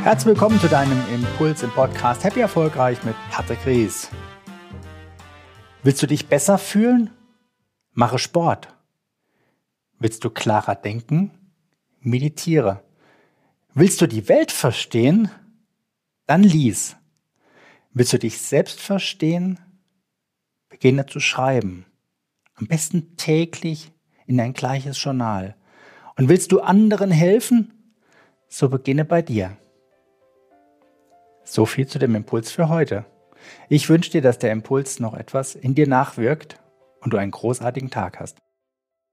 Herzlich willkommen zu deinem Impuls im Podcast Happy Erfolgreich mit Patrick Ries. Willst du dich besser fühlen? Mache Sport. Willst du klarer denken? Meditiere. Willst du die Welt verstehen? Dann lies. Willst du dich selbst verstehen? Beginne zu schreiben. Am besten täglich in ein gleiches Journal. Und willst du anderen helfen? So beginne bei dir. So viel zu dem Impuls für heute. Ich wünsche dir, dass der Impuls noch etwas in dir nachwirkt und du einen großartigen Tag hast.